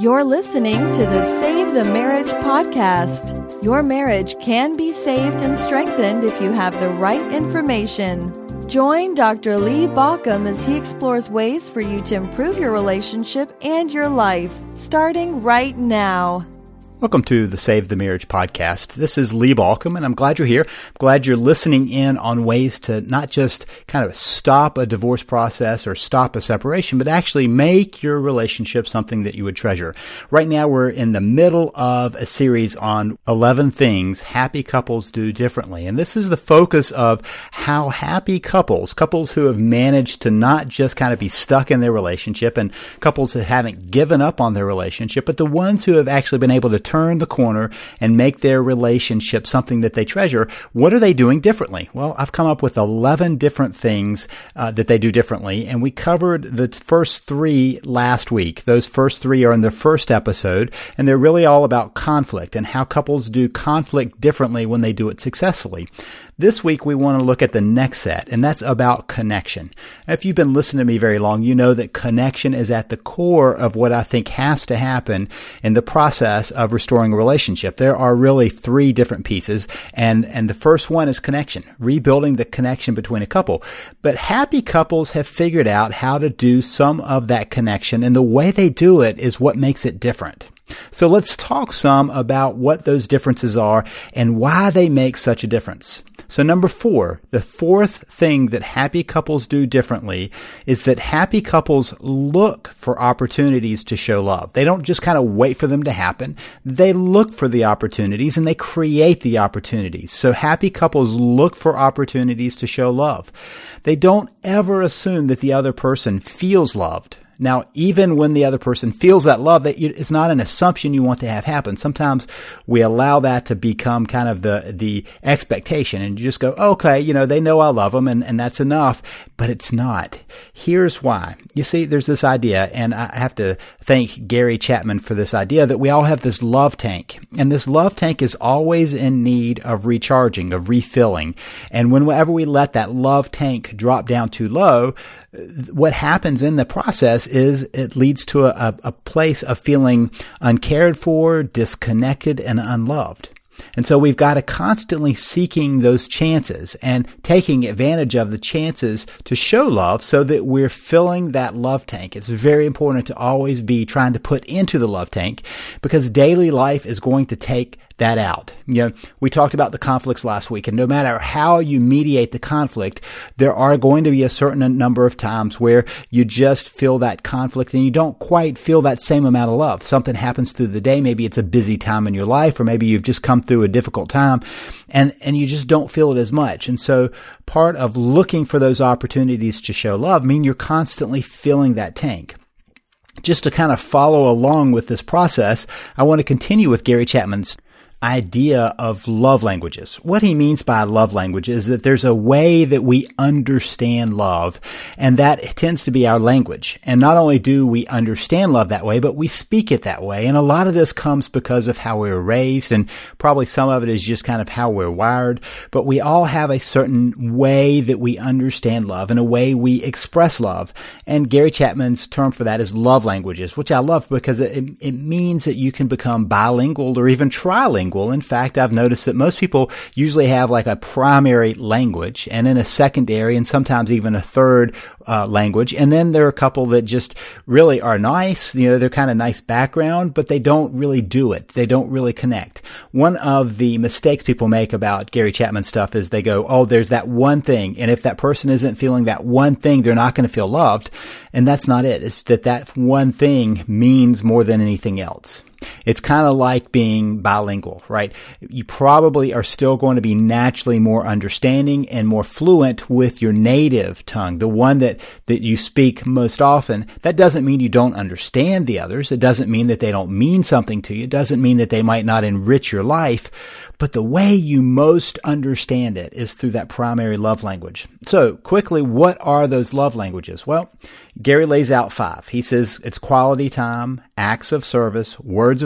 You're listening to the Save the Marriage podcast. Your marriage can be saved and strengthened if you have the right information. Join Dr. Lee Baucom as he explores ways for you to improve your relationship and your life, starting right now. Welcome to the Save the Marriage podcast. This is Lee Baucom, and I'm glad you're here. I'm glad you're listening in on ways to not just kind of stop a divorce process or stop a separation, but actually make your relationship something that you would treasure. Right now, we're in the middle of a series on 11 things happy couples do differently. And this is the focus of how happy couples who have managed to not just kind of be stuck in their relationship, and couples that haven't given up on their relationship, but the ones who have actually been able to turn the corner and make their relationship something that they treasure. What are they doing differently? Well, I've come up with 11 different things that they do differently, and we covered the first 3 last week. Those first 3 are in the first episode, and they're really all about conflict and how couples do conflict differently when they do it successfully. This week, we want to look at the next set, and that's about connection. If you've been listening to me very long, you know that connection is at the core of what I think has to happen in the process of restoring a relationship. There are really 3 different pieces, and the first one is connection, rebuilding the connection between a couple. But happy couples have figured out how to do some of that connection, and the way they do it is what makes it different. So let's talk some about what those differences are and why they make such a difference. So number 4, the fourth thing that happy couples do differently is that happy couples look for opportunities to show love. They don't just kind of wait for them to happen. They look for the opportunities and they create the opportunities. So happy couples look for opportunities to show love. They don't ever assume that the other person feels loved. Now, even when the other person feels that love, it's not an assumption you want to have happen. Sometimes we allow that to become kind of the expectation, and you just go, okay, they know I love them, and that's enough. But it's not. Here's why. You see, there's this idea, and I have to thank Gary Chapman for this idea, that we all have this love tank. And this love tank is always in need of recharging, of refilling. And whenever we let that love tank drop down too low, what happens in the process is it leads to a place of feeling uncared for, disconnected, and unloved. And so we've got to constantly seeking those chances and taking advantage of the chances to show love so that we're filling that love tank. It's very important to always be trying to put into the love tank, because daily life is going to take that out. We talked about the conflicts last week, and no matter how you mediate the conflict, there are going to be a certain number of times where you just feel that conflict and you don't quite feel that same amount of love. Something happens through the day. Maybe it's a busy time in your life, or maybe you've just come through a difficult time and you just don't feel it as much. And so part of looking for those opportunities to show love mean you're constantly filling that tank. Just to kind of follow along with this process, I want to continue with Gary Chapman's idea of love languages. What he means by love language is that there's a way that we understand love, and that tends to be our language. And not only do we understand love that way, but we speak it that way. And a lot of this comes because of how we were raised, and probably some of it is just kind of how we're wired. But we all have a certain way that we understand love and a way we express love. And Gary Chapman's term for that is love languages, which I love because it means that you can become bilingual or even trilingual. In fact, I've noticed that most people usually have like a primary language and then a secondary and sometimes even a third language. And then there are a couple that just really are nice. They're kind of nice background, but they don't really do it. They don't really connect. One of the mistakes people make about Gary Chapman stuff is they go, oh, there's that one thing. And if that person isn't feeling that one thing, they're not going to feel loved. And that's not it. It's that one thing means more than anything else. It's kind of like being bilingual, right? You probably are still going to be naturally more understanding and more fluent with your native tongue, the one that you speak most often. That doesn't mean you don't understand the others. It doesn't mean that they don't mean something to you. It doesn't mean that they might not enrich your life. But the way you most understand it is through that primary love language. So quickly, what are those love languages? Well, Gary lays out 5. He says it's quality time, acts of service, words of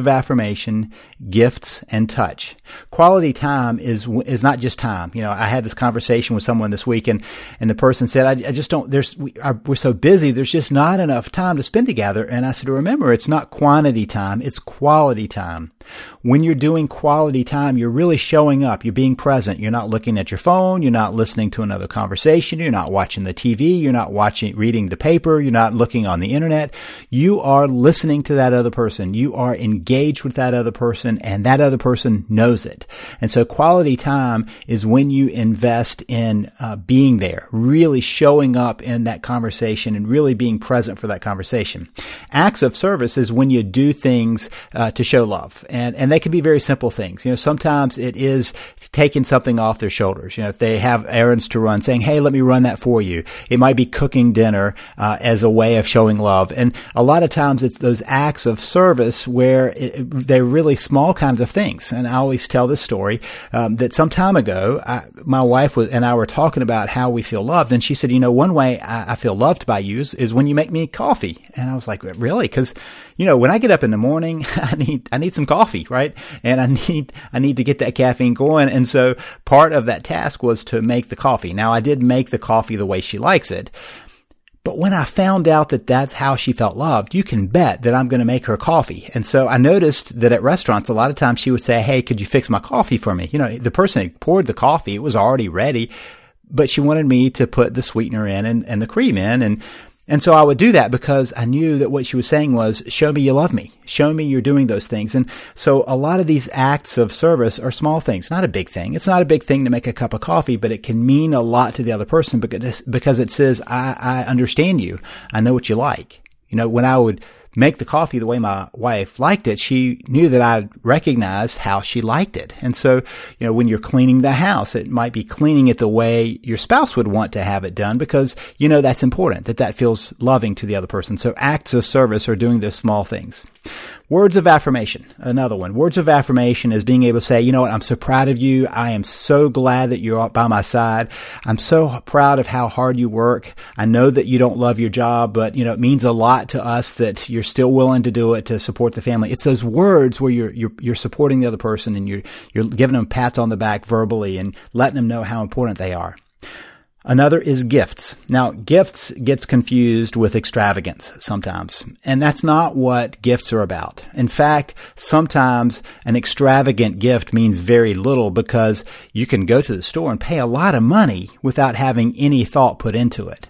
affirmation, gifts, and touch. Quality time is not just time. I had this conversation with someone this week, and the person said, I just don't, we're so busy, there's just not enough time to spend together. And I said, remember, it's not quantity time, it's quality time. When you're doing quality time, you're really showing up. You're being present. You're not looking at your phone. You're not listening to another conversation. You're not watching the TV. You're not reading the paper. You're not looking on the internet. You are listening to that other person. You are engaged with that other person, and that other person knows it. And so quality time is when you invest in being there, really showing up in that conversation and really being present for that conversation. Acts of service is when you do things to show love. And they can be very simple things. Sometimes it is taking something off their shoulders. If they have errands to run, saying, hey, let me run that for you. It might be cooking dinner as a way of showing love. And a lot of times it's those acts of service where they're really small kinds of things. And I always tell this story that some time ago, my wife and I were talking about how we feel loved. And she said, one way I feel loved by you is when you make me coffee. And I was like, really? Because, when I get up in the morning, I need some coffee, right? And I need to get that caffeine going. And so part of that task was to make the coffee. Now, I did make the coffee the way she likes it. But when I found out that that's how she felt loved, you can bet that I'm going to make her coffee. And so I noticed that at restaurants, a lot of times she would say, hey, could you fix my coffee for me? The person had poured the coffee. It was already ready, but she wanted me to put the sweetener in and the cream in. And so I would do that because I knew that what she was saying was, show me you love me. Show me you're doing those things. And so a lot of these acts of service are small things, not a big thing. It's not a big thing to make a cup of coffee, but it can mean a lot to the other person because it says, I understand you. I know what you like. When I would make the coffee the way my wife liked it, she knew that I recognized how she liked it. And so, when you're cleaning the house, it might be cleaning it the way your spouse would want to have it done because, that's important, that feels loving to the other person. So acts of service are doing those small things. Words of affirmation, another one. Words of affirmation is being able to say, I'm so proud of you. I am so glad that you're by my side. I'm so proud of how hard you work. I know that you don't love your job, but, it means a lot to us that you're still willing to do it to support the family. It's those words where you're supporting the other person and you're giving them pats on the back verbally and letting them know how important they are. Another is gifts. Now, gifts gets confused with extravagance sometimes, and that's not what gifts are about. In fact, sometimes an extravagant gift means very little because you can go to the store and pay a lot of money without having any thought put into it.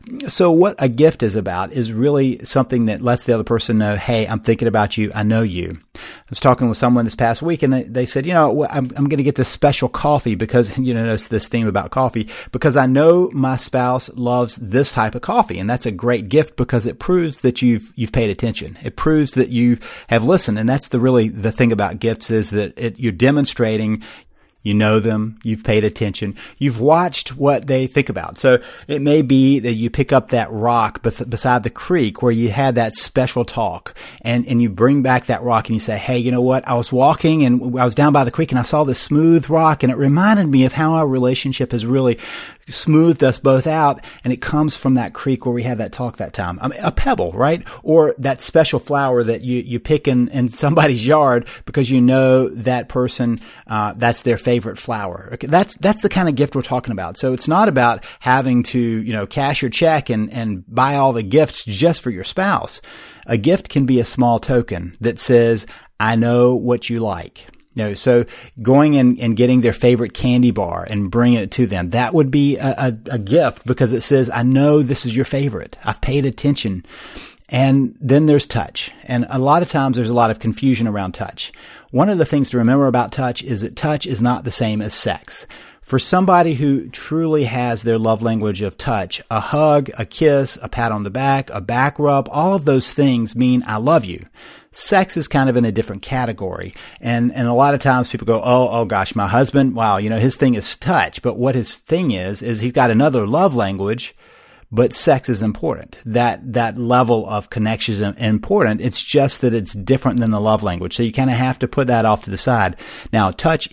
So what a gift is about is really something that lets the other person know, hey, I'm thinking about you. I know you. I was talking with someone this past week and they said, I'm going to get this special coffee because, notice this theme about coffee, because I know my spouse loves this type of coffee. And that's a great gift because it proves that you've paid attention. It proves that you have listened. And that's the thing about gifts is that you're demonstrating you know them, you've paid attention, you've watched what they think about. So it may be that you pick up that rock beside the creek where you had that special talk and you bring back that rock and you say, hey, you know what? I was walking and I was down by the creek and I saw this smooth rock and it reminded me of how our relationship has really smoothed us both out, and it comes from that creek where we had that talk that time. A pebble, right? Or that special flower that you pick in somebody's yard because you know that person, that's their favorite flower. Okay, that's the kind of gift we're talking about. So it's not about having to, cash your check and buy all the gifts just for your spouse. A gift can be a small token that says, I know what you like. So going and getting their favorite candy bar and bringing it to them, that would be a gift because it says, I know this is your favorite. I've paid attention. And then there's touch. And a lot of times there's a lot of confusion around touch. One of the things to remember about touch is that touch is not the same as sex. For somebody who truly has their love language of touch, a hug, a kiss, a pat on the back, a back rub, all of those things mean I love you. Sex is kind of in a different category. And a lot of times people go, oh gosh, my husband, wow, his thing is touch. But what his thing is he's got another love language, but sex is important. That level of connection is important. It's just that it's different than the love language. So you kind of have to put that off to the side. Now,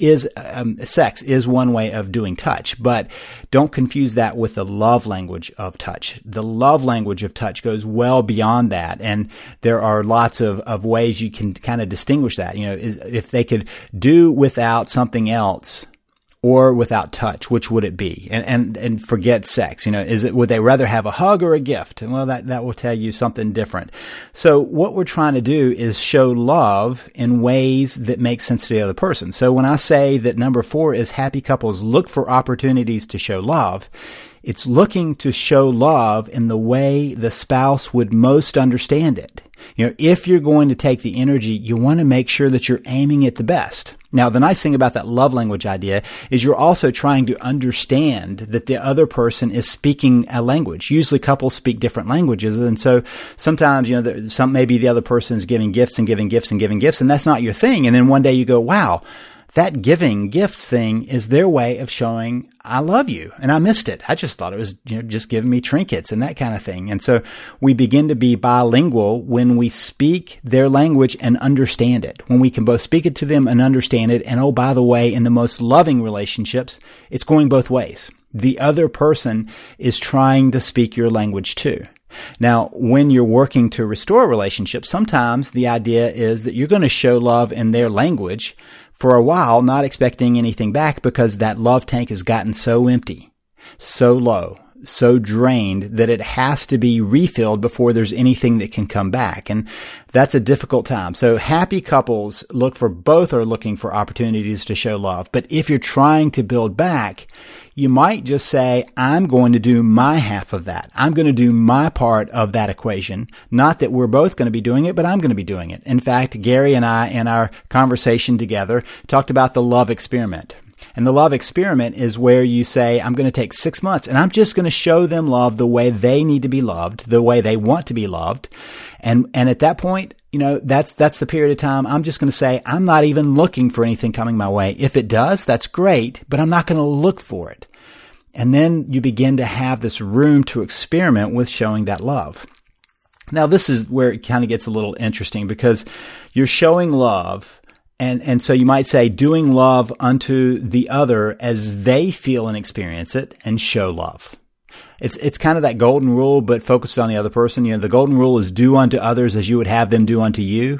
sex is one way of doing touch, but don't confuse that with the love language of touch. The love language of touch goes well beyond that. And there are lots of ways you can kind of distinguish that. If they could do without something else, or without touch, which would it be? And forget sex. Would they rather have a hug or a gift? And well, that will tell you something different. So what we're trying to do is show love in ways that make sense to the other person. So when I say that number 4 is happy couples look for opportunities to show love, it's looking to show love in the way the spouse would most understand it. If you're going to take the energy, you want to make sure that you're aiming at the best. Now, the nice thing about that love language idea is you're also trying to understand that the other person is speaking a language. Usually couples speak different languages. And so sometimes, maybe the other person is giving gifts and giving gifts and giving gifts, and that's not your thing. And then one day you go, wow, that giving gifts thing is their way of showing I love you. And I missed it. I just thought it was, just giving me trinkets and that kind of thing. And so we begin to be bilingual when we speak their language and understand it. When we can both speak it to them and understand it. And oh, by the way, in the most loving relationships, it's going both ways. The other person is trying to speak your language too. Now, when you're working to restore a relationship, sometimes the idea is that you're going to show love in their language for a while, not expecting anything back because that love tank has gotten so empty, so low, so drained that it has to be refilled before there's anything that can come back. And that's a difficult time. So happy couples are looking for opportunities to show love. But if you're trying to build back, you might just say, I'm going to do my half of that. I'm going to do my part of that equation. Not that we're both going to be doing it, but I'm going to be doing it. In fact, Gary and I, in our conversation together, talked about the love experiment. And the love experiment is where you say, I'm going to take 6 months and I'm just going to show them love the way they need to be loved, the way they want to be loved. And at that point, that's the period of time I'm just going to say, I'm not even looking for anything coming my way. If it does, that's great, but I'm not going to look for it. And then you begin to have this room to experiment with showing that love. Now, this is where it kind of gets a little interesting because you're showing love. And so you might say doing love unto the other as they feel and experience it and show love. It's kind of that golden rule, but focused on the other person. The golden rule is do unto others as you would have them do unto you.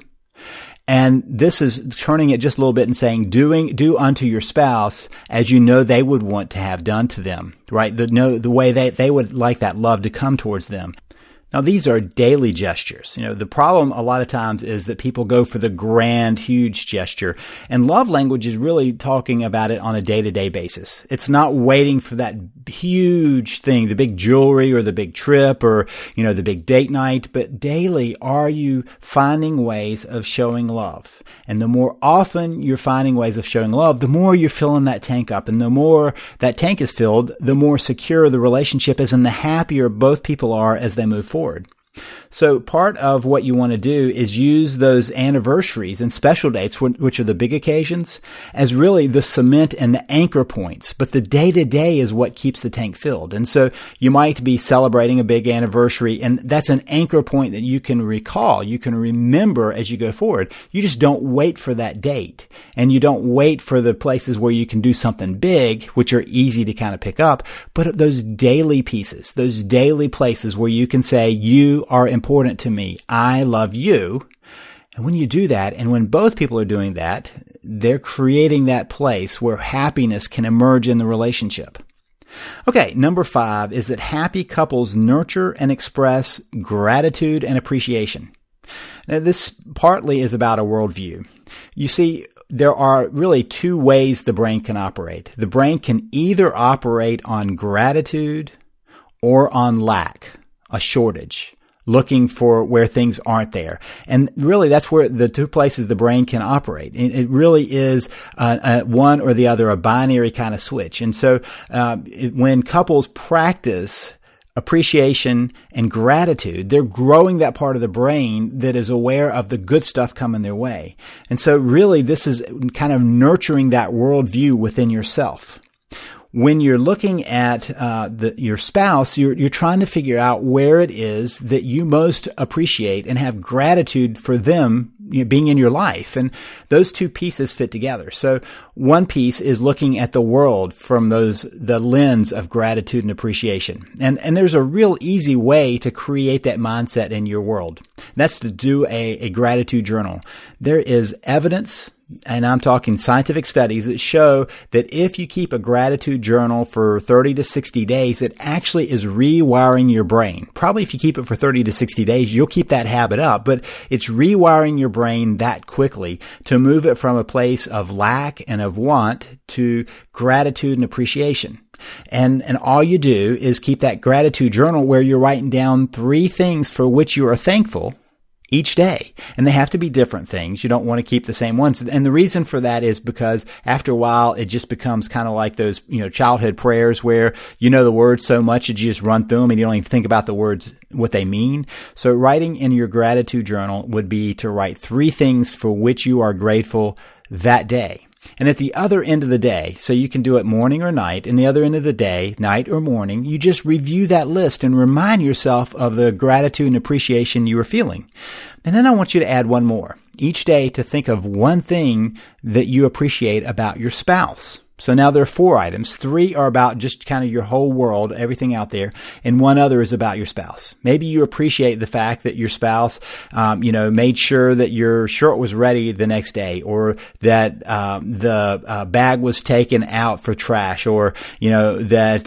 And this is turning it just a little bit and saying, do unto your spouse as you know they would want to have done to them, right? The way they would like that love to come towards them. Now, these are daily gestures. The problem a lot of times is that people go for the grand, huge gesture. And love language is really talking about it on a day-to-day basis. It's not waiting for that huge thing, the big jewelry or the big trip or, the big date night. But daily, are you finding ways of showing love? And the more often you're finding ways of showing love, the more you're filling that tank up. And the more that tank is filled, the more secure the relationship is and the happier both people are as they move forward. So part of what you want to do is use those anniversaries and special dates, which are the big occasions, as really the cement and the anchor points. But the day-to-day is what keeps the tank filled. And so you might be celebrating a big anniversary, and that's an anchor point that you can recall, you can remember as you go forward. You just don't wait for that date. And you don't wait for the places where you can do something big, which are easy to kind of pick up. But those daily pieces, those daily places where you can say, you are important to me. I love you. And when you do that, and when both people are doing that, they're creating that place where happiness can emerge in the relationship. Okay, number 5 is that happy couples nurture and express gratitude and appreciation. Now, this partly is about a worldview. You see, there are really 2 ways the brain can operate. The brain can either operate on gratitude or on lack, a shortage, looking for where things aren't there. And really, that's where the 2 places the brain can operate. It really is one or the other, a binary kind of switch. And so when couples practice appreciation and gratitude, they're growing that part of the brain that is aware of the good stuff coming their way. And so really, this is kind of nurturing that worldview within yourself. when you're looking at your spouse, you're trying to figure out where it is that you most appreciate and have gratitude for them being in your life. And those two pieces fit together. So one piece is looking at the world from the lens of gratitude and appreciation. And there's a real easy way to create that mindset in your world. That's to do a gratitude journal. There is evidence, and I'm talking scientific studies, that show that if you keep a gratitude journal for 30 to 60 days, it actually is rewiring your brain. Probably if you keep it for 30 to 60 days, you'll keep that habit up, but it's rewiring your brain that quickly to move it from a place of lack and of want to gratitude and appreciation. And all you do is keep that gratitude journal where you're writing down 3 things for which you are thankful each day. And they have to be different things. You don't want to keep the same ones. And the reason for that is because after a while, it just becomes kind of like those, childhood prayers where you know the words so much that you just run through them and you don't even think about the words, what they mean. So writing in your gratitude journal would be to write 3 things for which you are grateful that day. And at the other end of the day, so you can do it morning or night, and the other end of the day, night or morning, you just review that list and remind yourself of the gratitude and appreciation you are feeling. And then I want you to add one more. Each day to think of one thing that you appreciate about your spouse. So now there are 4 items. 3 are about just kind of your whole world, everything out there, and one other is about your spouse. Maybe you appreciate the fact that your spouse, made sure that your shirt was ready the next day, or that the bag was taken out for trash, or that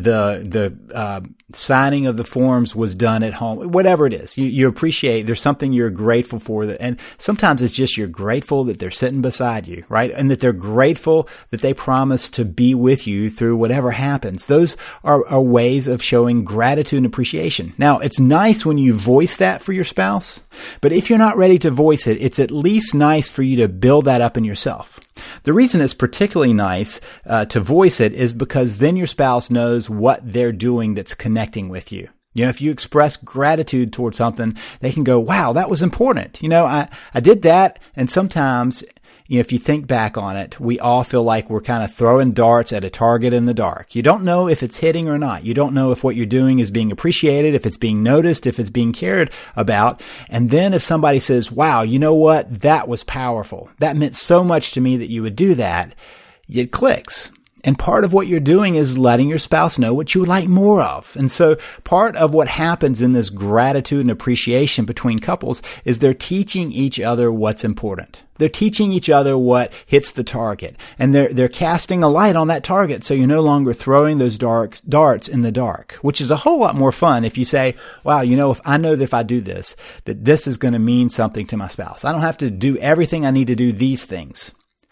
the signing of the forms was done at home. Whatever it is, you appreciate. There's something you're grateful for, and sometimes it's just you're grateful that they're sitting beside you, right? And that they're grateful that they promise to be with you through whatever happens. Those are ways of showing gratitude and appreciation. Now, it's nice when you voice that for your spouse, but if you're not ready to voice it, it's at least nice for you to build that up in yourself. The reason it's particularly nice to voice it is because then your spouse knows what they're doing that's connecting with you. If you express gratitude towards something, they can go, wow, that was important. I did that. And sometimes, if you think back on it, we all feel like we're kind of throwing darts at a target in the dark. You don't know if it's hitting or not. You don't know if what you're doing is being appreciated, if it's being noticed, if it's being cared about. And then if somebody says, wow, you know what? That was powerful. That meant so much to me that you would do that. It clicks. And part of what you're doing is letting your spouse know what you would like more of. And so part of what happens in this gratitude and appreciation between couples is they're teaching each other what's important. They're teaching each other what hits the target. And they're casting a light on that target, so you're no longer throwing those darts in the dark, which is a whole lot more fun if you say, wow, if I know that if I do this, that this is going to mean something to my spouse. I don't have to do everything I need to do these things.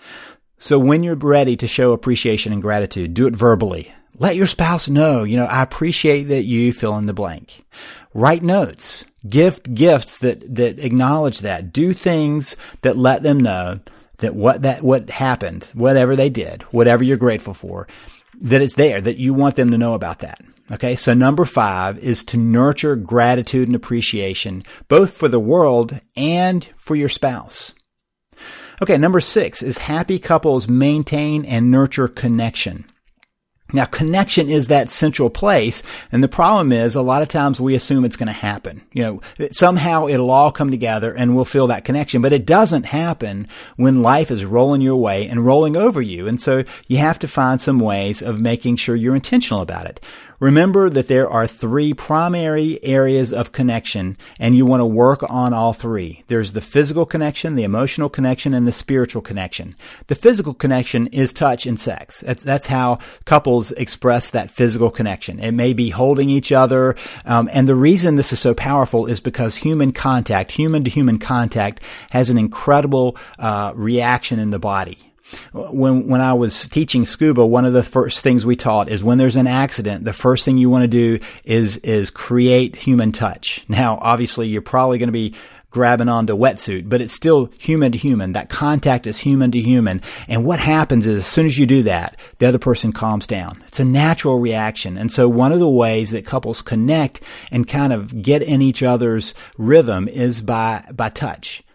So when you're ready to show appreciation and gratitude, do it verbally. Let your spouse know, I appreciate that you fill in the blank. Write notes. Gifts that acknowledge that. Do things that let them know that what happened, whatever they did, whatever you're grateful for, that it's there, that you want them to know about that. Okay, so number 5 is to nurture gratitude and appreciation, both for the world and for your spouse. Okay, number 6 is happy couples maintain and nurture connection. Now, connection is that central place, and the problem is a lot of times we assume it's going to happen. Somehow it'll all come together and we'll feel that connection, but it doesn't happen when life is rolling your way and rolling over you. And so you have to find some ways of making sure you're intentional about it. Remember that there are 3 primary areas of connection, and you want to work on all 3. There's the physical connection, the emotional connection, and the spiritual connection. The physical connection is touch and sex. That's how couples express that physical connection. It may be holding each other, and the reason this is so powerful is because human to human contact, has an incredible reaction in the body. When I was teaching scuba, one of the first things we taught is when there's an accident, the first thing you want to do is create human touch. Now, obviously, you're probably going to be grabbing onto a wetsuit, but it's still human to human. That contact is human to human. And what happens is as soon as you do that, the other person calms down. It's a natural reaction. And so one of the ways that couples connect and kind of get in each other's rhythm is by touch.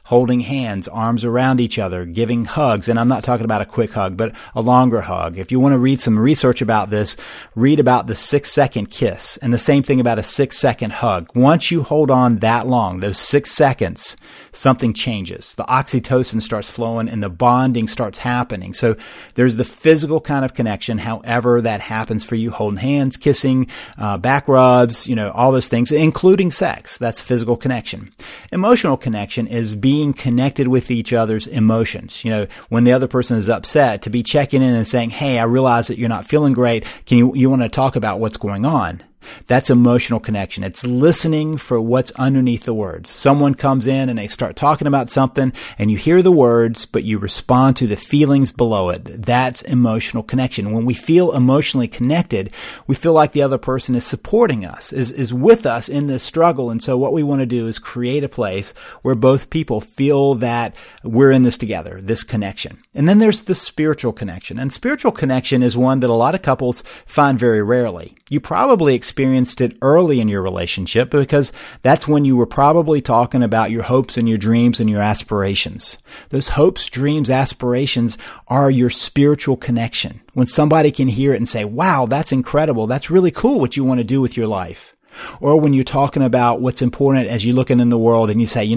holding hands, arms around each other, giving hugs. And I'm not talking about a quick hug, but a longer hug. If you want to read some research about this, read about the 6-second kiss and the same thing about a 6-second hug. Once you hold on that long, those 6 seconds, something changes. The oxytocin starts flowing and the bonding starts happening. So there's the physical kind of connection, however that happens for you, holding hands, kissing, back rubs, all those things, including sex. That's physical connection. Emotional connection is being connected with each other's emotions. When the other person is upset, to be checking in and saying, hey, I realize that you're not feeling great. You want to talk about what's going on? That's emotional connection. It's listening for what's underneath the words. Someone comes in and they start talking about something and you hear the words, but you respond to the feelings below it. That's emotional connection. When we feel emotionally connected, we feel like the other person is supporting us, is with us in this struggle. And so what we want to do is create a place where both people feel that we're in this together, this connection. And then there's the spiritual connection. And spiritual connection is one that a lot of couples find very rarely. You probably experienced it early in your relationship because that's when you were probably talking about your hopes and your dreams and your aspirations. Those hopes, dreams, aspirations are your spiritual connection. When somebody can hear it and say, wow, that's incredible. That's really cool what you want to do with your life. Or when you're talking about what's important as you look in the world and you say,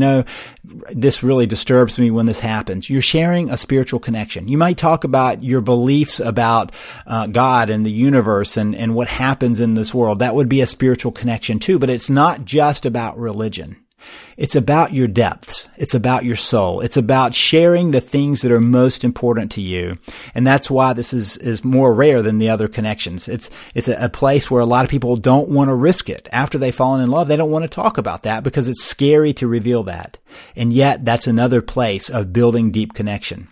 this really disturbs me when this happens. You're sharing a spiritual connection. You might talk about your beliefs about God and the universe and what happens in this world. That would be a spiritual connection too, but it's not just about religion. It's about your depths. It's about your soul. It's about sharing the things that are most important to you. And that's why this is more rare than the other connections. It's a place where a lot of people don't want to risk it. After they've fallen in love, they don't want to talk about that because it's scary to reveal that. And yet that's another place of building deep connection.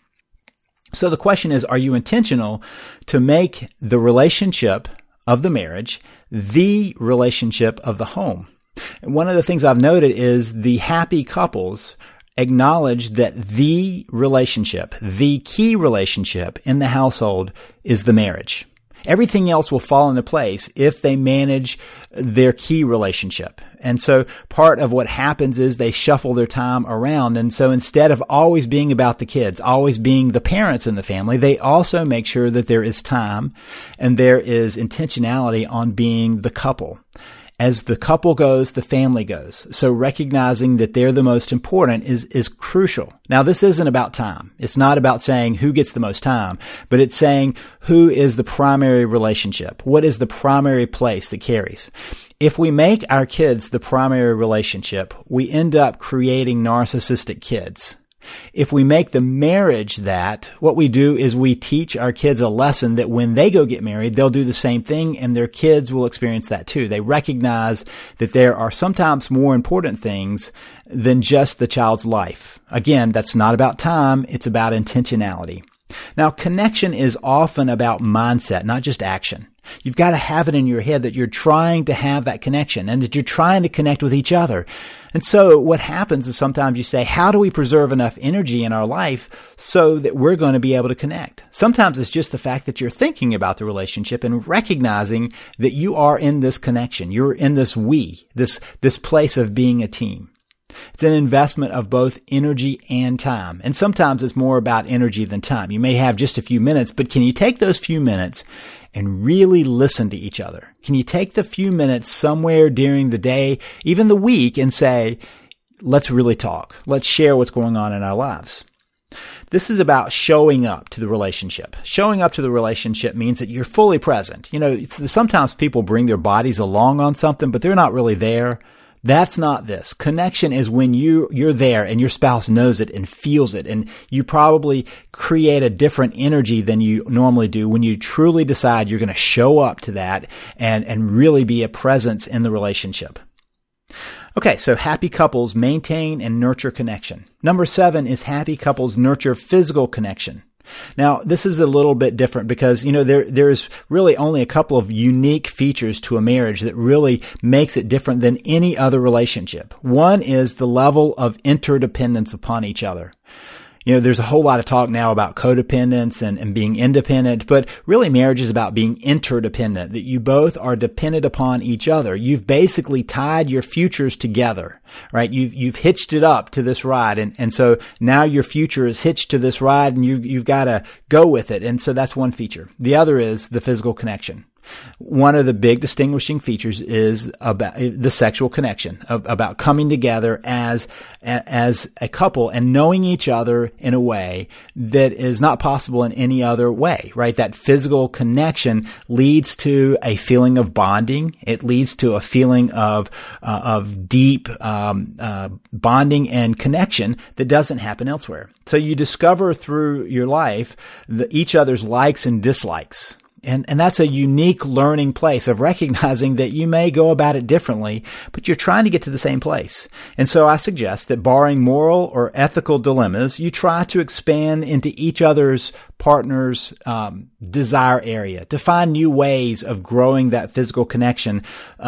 So the question is, are you intentional to make the relationship of the marriage the relationship of the home? And one of the things I've noted is the happy couples acknowledge that the relationship, the key relationship in the household is the marriage. Everything else will fall into place if they manage their key relationship. And so part of what happens is they shuffle their time around. And so instead of always being about the kids, always being the parents in the family, they also make sure that there is time and there is intentionality on being the couple. As the couple goes, the family goes. So recognizing that they're the most important is crucial. Now, this isn't about time. It's not about saying who gets the most time, but it's saying who is the primary relationship. What is the primary place that carries? If we make our kids the primary relationship, we end up creating narcissistic kids. If we make the marriage that, what we do is we teach our kids a lesson that when they go get married, they'll do the same thing and their kids will experience that too. They recognize that there are sometimes more important things than just the child's life. Again, that's not about time. It's about intentionality. Now, connection is often about mindset, not just action. You've got to have it in your head that you're trying to have that connection and that you're trying to connect with each other. And so what happens is sometimes you say, how do we preserve enough energy in our life so that we're going to be able to connect? Sometimes it's just the fact that you're thinking about the relationship and recognizing that you are in this connection. You're in this this place of being a team. It's an investment of both energy and time. And sometimes it's more about energy than time. You may have just a few minutes, but can you take those few minutes and really listen to each other? Can you take the few minutes somewhere during the day, even the week, and say, let's really talk. Let's share what's going on in our lives. This is about showing up to the relationship. Showing up to the relationship means that you're fully present. Sometimes people bring their bodies along on something, but they're not really there. That's not this. Connection is when you're there and your spouse knows it and feels it, and you probably create a different energy than you normally do when you truly decide you're going to show up to that and really be a presence in the relationship. Okay, so happy couples maintain and nurture connection. Number 7 is happy couples nurture physical connection. Now, this is a little bit different because, there is really only a couple of unique features to a marriage that really makes it different than any other relationship. One is the level of interdependence upon each other. There's a whole lot of talk now about codependence and being independent, but really marriage is about being interdependent, that you both are dependent upon each other. You've basically tied your futures together, right? You've hitched it up to this ride. And so now your future is hitched to this ride and you've got to go with it. And so that's one feature. The other is the physical connection. One of the big distinguishing features is about the sexual connection, about coming together as a couple and knowing each other in a way that is not possible in any other way, right? That physical connection leads to a feeling of bonding. It leads to a feeling of deep bonding and connection that doesn't happen elsewhere. So you discover through your life each other's likes and dislikes. And that's a unique learning place of recognizing that you may go about it differently, but you're trying to get to the same place. And so I suggest that barring moral or ethical dilemmas, you try to expand into each other's partner's desire area to find new ways of growing that physical connection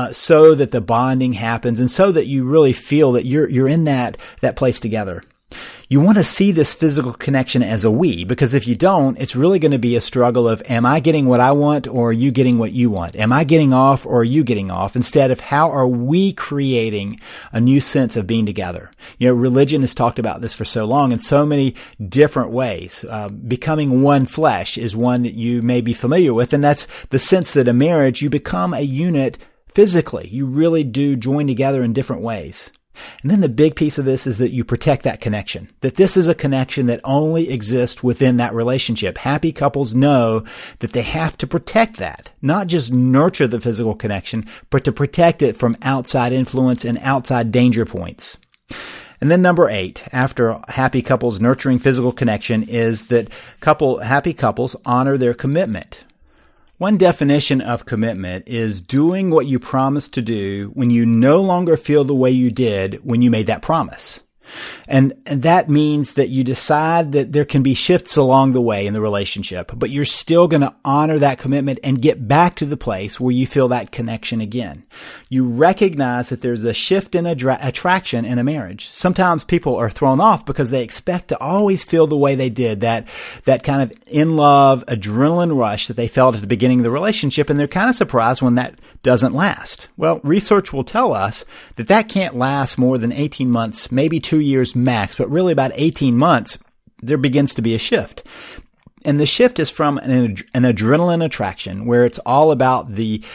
so that the bonding happens and so that you really feel that you're in that place together. You want to see this physical connection as a we, because if you don't, it's really going to be a struggle of, am I getting what I want or are you getting what you want? Am I getting off or are you getting off? Instead of how are we creating a new sense of being together? Religion has talked about this for so long in so many different ways. Becoming one flesh is one that you may be familiar with, and that's the sense that in marriage, you become a unit physically. You really do join together in different ways. And then the big piece of this is that you protect that connection, that this is a connection that only exists within that relationship. Happy couples know that they have to protect that, not just nurture the physical connection, but to protect it from outside influence and outside danger points. And then number 8, after happy couples nurturing physical connection, is that happy couples honor their commitment. One definition of commitment is doing what you promised to do when you no longer feel the way you did when you made that promise. And that means that you decide that there can be shifts along the way in the relationship, but you're still going to honor that commitment and get back to the place where you feel that connection again. You recognize that there's a shift in attraction in a marriage. Sometimes people are thrown off because they expect to always feel the way they did, that kind of in-love adrenaline rush that they felt at the beginning of the relationship, and they're kind of surprised when that doesn't last. Well, research will tell us that can't last more than 18 months, maybe 2 years max, but really about 18 months, there begins to be a shift. And the shift is from an adrenaline attraction, where it's all about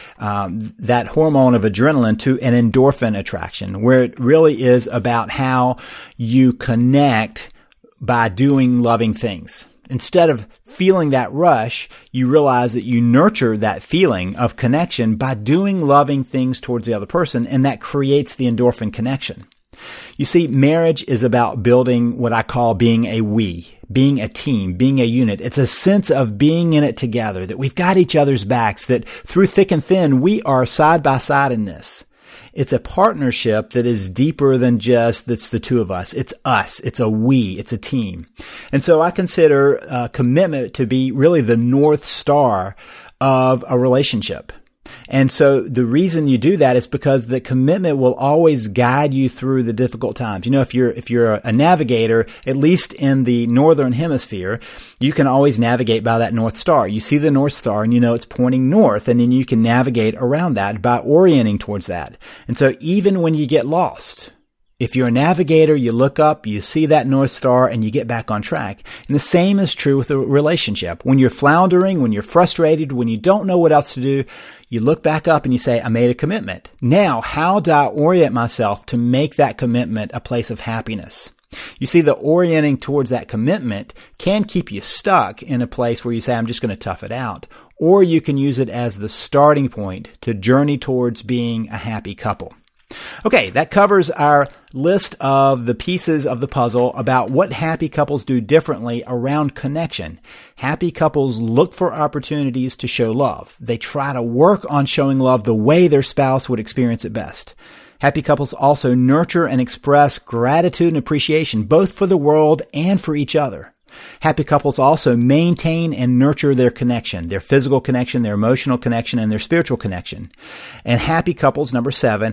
that hormone of adrenaline, to an endorphin attraction, where it really is about how you connect by doing loving things. Instead of feeling that rush, you realize that you nurture that feeling of connection by doing loving things towards the other person, and that creates the endorphin connection. You see, marriage is about building what I call being a we, being a team, being a unit. It's a sense of being in it together, that we've got each other's backs, that through thick and thin, we are side by side in this. It's a partnership that is deeper than just that's the two of us. It's us. It's a we. It's a team. And so I consider commitment to be really the North Star of a relationship. And so the reason you do that is because the commitment will always guide you through the difficult times. If you're a navigator, at least in the northern hemisphere, you can always navigate by that North Star. You see the North Star and you know it's pointing north, and then you can navigate around that by orienting towards that. And so even when you get lost, if you're a navigator, you look up, you see that North Star, and you get back on track. And the same is true with a relationship. When you're floundering, when you're frustrated, when you don't know what else to do, you look back up and you say, I made a commitment. Now, how do I orient myself to make that commitment a place of happiness? You see, the orienting towards that commitment can keep you stuck in a place where you say, I'm just going to tough it out. Or you can use it as the starting point to journey towards being a happy couple. Okay, that covers our list of the pieces of the puzzle about what happy couples do differently around connection. Happy couples look for opportunities to show love. They try to work on showing love the way their spouse would experience it best. Happy couples also nurture and express gratitude and appreciation, both for the world and for each other. Happy couples also maintain and nurture their connection, their physical connection, their emotional connection, and their spiritual connection. And happy couples, number 7,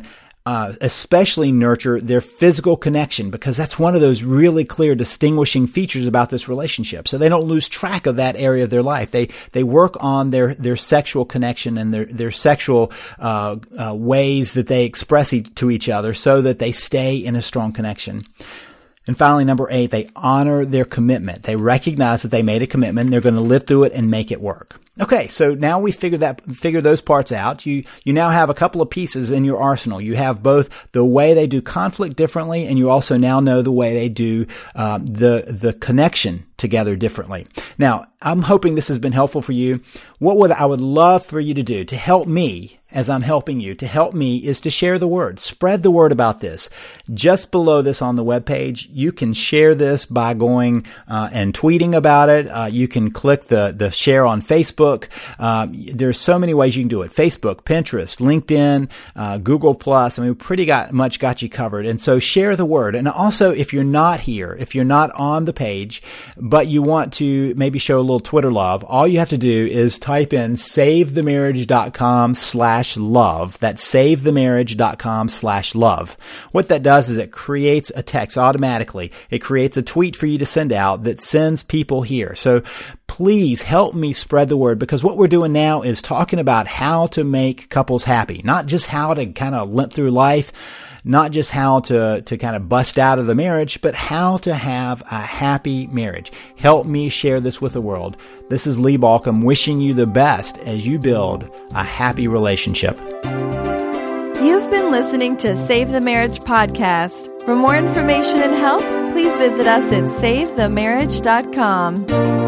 especially nurture their physical connection, because that's one of those really clear distinguishing features about this relationship. So they don't lose track of that area of their life. They work on their sexual connection and their sexual ways that they express to each other so that they stay in a strong connection. And finally, number 8, they honor their commitment. They recognize that they made a commitment. They're going to live through it and make it work. Okay, so now we figure those parts out. You now have a couple of pieces in your arsenal. You have both the way they do conflict differently, and you also now know the way they do the connection together differently. Now, I'm hoping this has been helpful for you. What I would love for you to do to help me, as I'm helping you, to help me, is to share the word. Spread the word about this. Just below this on the webpage, you can share this by going and tweeting about it. You can click the share on Facebook. There's so many ways you can do it. Facebook, Pinterest, LinkedIn, Google+. I mean, we pretty much got you covered. And so share the word. And also, if you're not here, if you're not on the page, but you want to maybe show a little Twitter love, all you have to do is type in savethemarriage.com/love. That's savethemarriage.com/love. What that does is it creates a text automatically. It creates a tweet for you to send out that sends people here. So please help me spread the word, because what we're doing now is talking about how to make couples happy, not just how to kind of limp through life, not just how to kind of bust out of the marriage, but how to have a happy marriage. Help me share this with the world. This is Lee Baucom wishing you the best as you build a happy relationship. You've been listening to Save the Marriage Podcast. For more information and help, please visit us at SaveTheMarriage.com.